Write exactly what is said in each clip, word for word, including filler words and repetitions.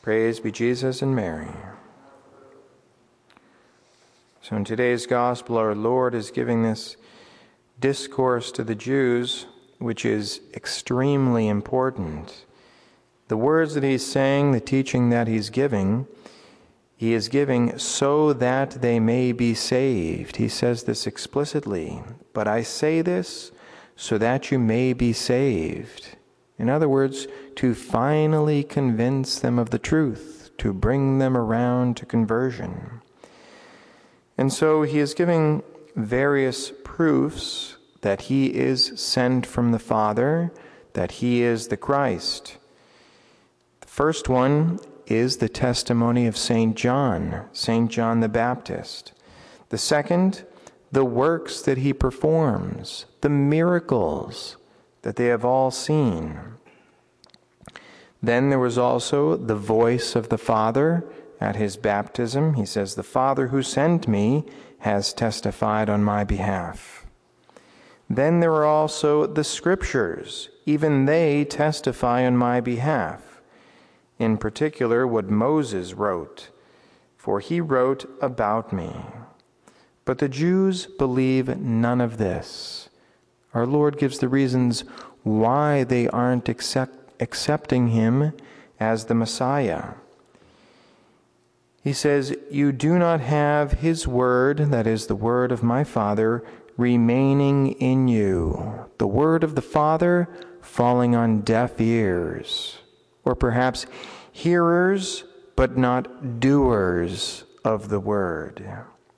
Praise be Jesus and Mary. So in today's gospel, our Lord is giving this discourse to the Jews, which is extremely important. The words that he's saying, the teaching that he's giving, he is giving so that they may be saved. He says this explicitly, but I say this so that you may be saved. In other words, to finally convince them of the truth, to bring them around to conversion. And so he is giving various proofs that he is sent from the Father, that he is the Christ. The first one is the testimony of Saint John, Saint John the Baptist. The second, the works that he performs, the miracles that they have all seen. Then there was also the voice of the Father at his baptism. He says, the Father who sent me has testified on my behalf. Then there are also the Scriptures. Even they testify on my behalf. In particular, what Moses wrote, for he wrote about me. But the Jews believe none of this. Our Lord gives the reasons why they aren't accept, accepting him as the Messiah. He says, you do not have his word, that is the word of my Father, remaining in you. The word of the Father falling on deaf ears. Or perhaps hearers, but not doers of the word.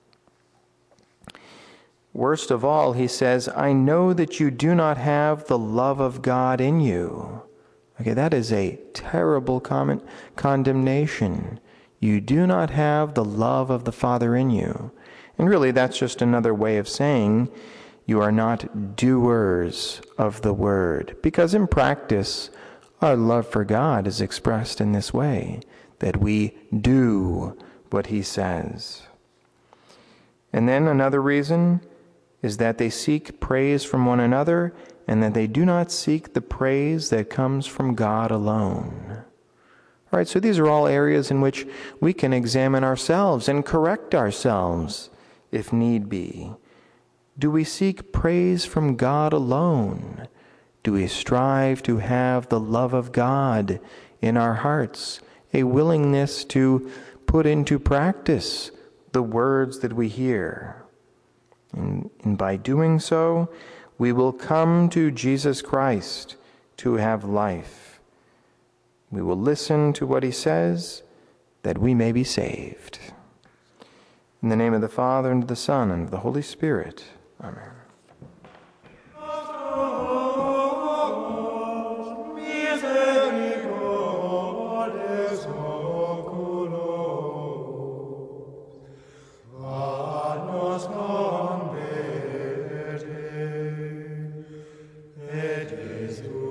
Worst of all, he says, I know that you do not have the love of God in you. Okay, that is a terrible comment, condemnation. You do not have the love of the Father in you. And really, that's just another way of saying you are not doers of the word. Because in practice, our love for God is expressed in this way, that we do what he says. And then another reason is that they seek praise from one another and that they do not seek the praise that comes from God alone. All right, so these are all areas in which we can examine ourselves and correct ourselves if need be. Do we seek praise from God alone? Do we strive to have the love of God in our hearts, a willingness to put into practice the words that we hear? And, and by doing so, we will come to Jesus Christ to have life. We will listen to what he says, that we may be saved. In the name of the Father, and of the Son, and of the Holy Spirit. Amen. It is